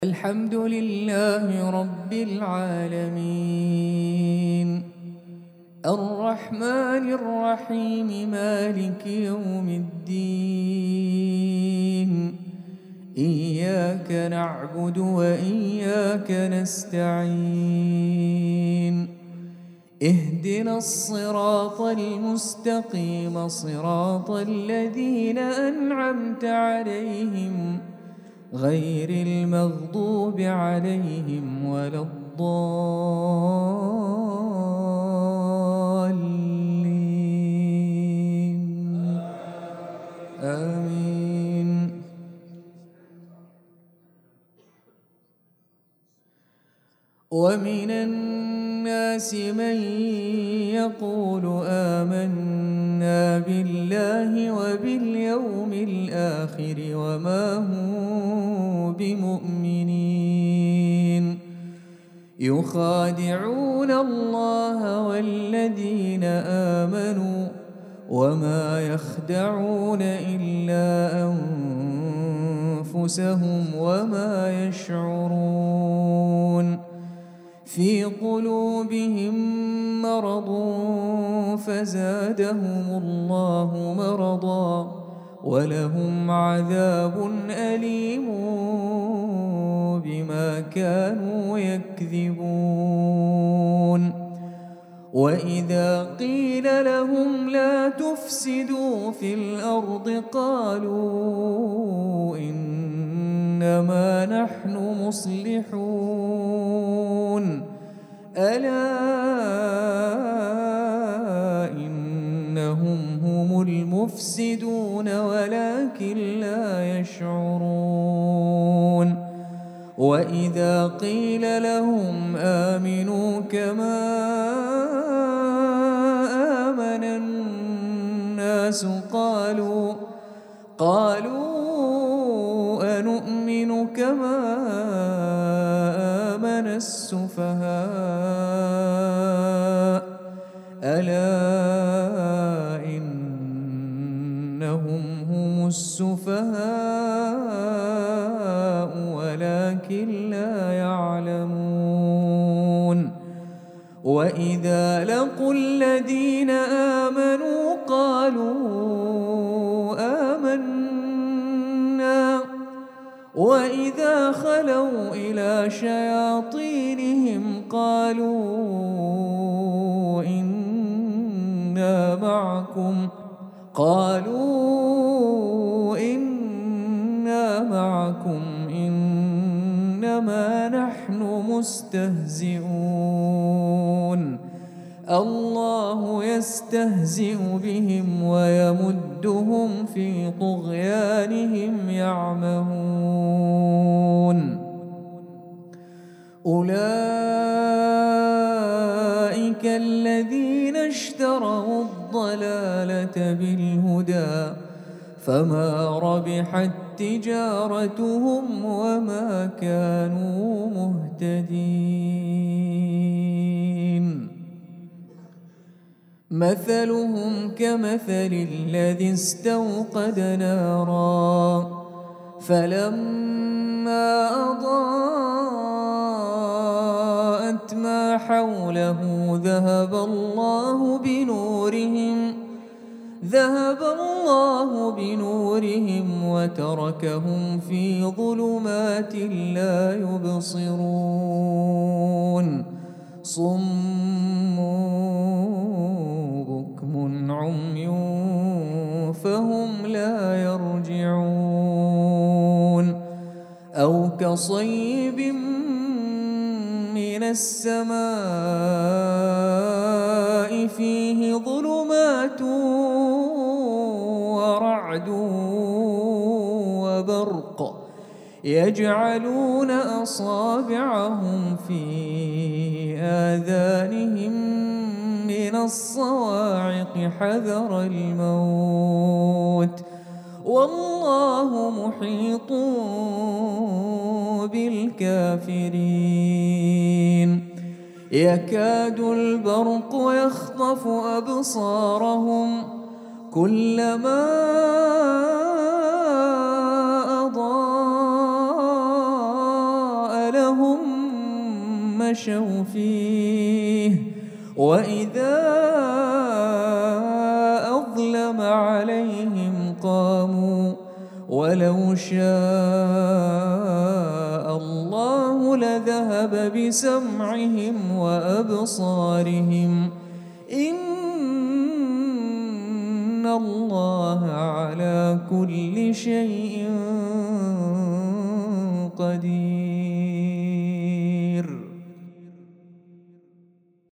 الحمد لله رب العالمين الرحمن الرحيم مالك يوم الدين إياك نعبد وإياك نستعين اهدنا الصراط المستقيم صراط الذين أنعمت عليهم غير المغضوب عليهم ولا الضالين آمين. ومن الناس من يقول آمنا بالله وباليوم الآخر وما هم بمؤمنين يخادعون الله والذين آمنوا وما يخدعون إلا أنفسهم وما يشعرون في قلوبهم مرض فزادهم الله مرضا ولهم عذاب أليم بما كانوا يكذبون وإذا قيل لهم لا تفسدوا في الأرض قالوا إنما نحن مصلحون ألا إنهم هم المفسدون ولكن لا يشعرون وإذا قيل لهم آمنوا كما آمن الناس قالوا أنؤمن كما آمن السفهاء ألا إنهم هم السفهاء ولكن لا يعلمون وإذا لقوا الذين آمنوا قالوا آمنا وإذا خلوا إلى شياطينهم قالوا إنا معكم إنما نحن مستهزئون الله يستهزئ بهم ويمدهم في طغيانهم يعمهون أولئك الذين اشتروا الضلالة بالهدى فما ربحت تجارتهم وما كانوا مهتدين مثلهم كمثل الذي استوقد نارا فلما أضاءت ما حوله ذهب الله بنورهم وتركهم في ظلمات لا يبصرون صم بكم عمي فهم لا يرجعون أو كصيب من السماء فيه ظلمات ورعد وبرق يجعلون أصابعهم في آذانهم من الصواعق حذر الموت والله محيط بالكافرين يكاد البرق يخطف أبصارهم كلما أضاء لهم مشوا فيه، وإذا أظلم عليهم قاموا، ولو شاء الله لذهب بسمعهم وأبصارهم، إن الله على كل شيء قدير.